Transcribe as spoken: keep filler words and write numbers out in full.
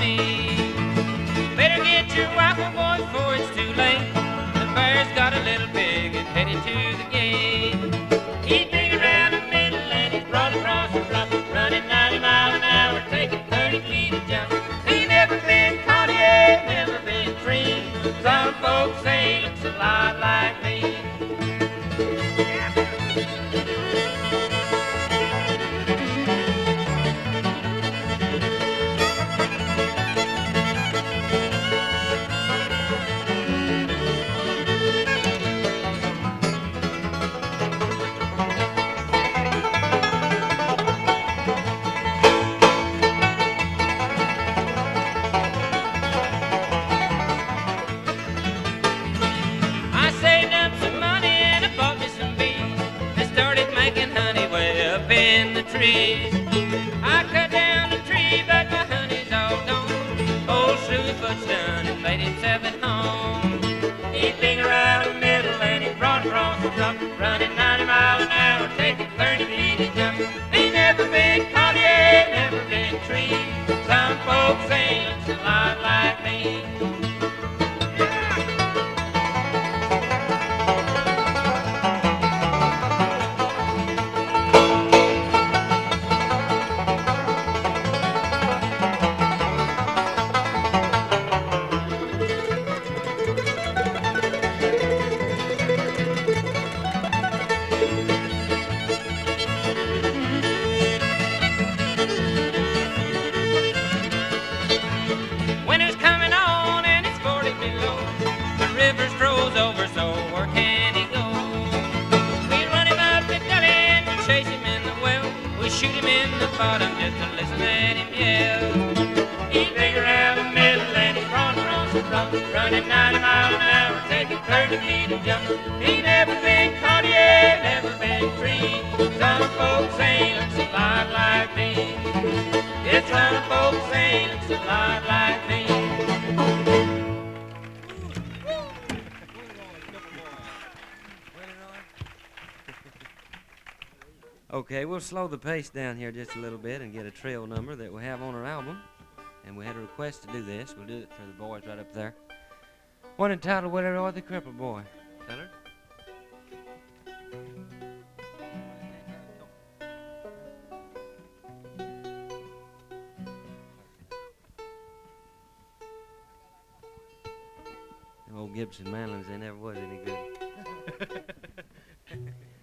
me. Better get your rifle, boy, before it's too late. The bear's got a little pig and headed to the gate. He's big around the middle and he's broad across the front, running ninety miles an hour, taking thirty feet a jump. He never been caught yet, never been treed. Some folks say he looks a lot like me. Trees. I cut down the tree, but my honey's all gone. Old Slewfoot's done and made himself at home. He's big around the middle and he's broad across the front, running ninety miles an hour, taking thirty feet a jump. He never been caught yet, never been treed. Some folks say he looks a lot like me. Winter's coming on and it's forty below. The river froze over, so where can he go? We run him up the gully and we chase him in the well. We shoot him in the bottom just to listen at him yell. He's big around the middle and he's broad across the front, running ninety miles an hour, taking thirty feet a jump. He never been caught yet, never been treed. Some folks say he looks a lot like me. Yes, some folks say he looks a lot like me. Okay, we'll slow the pace down here just a little bit and get a trail number that we have on our album. And we had a request to do this. We'll do it for the boys right up there. One entitled Willie Roy the Crippled Boy. Feller? Them old Gibson Manlins, they never was any good.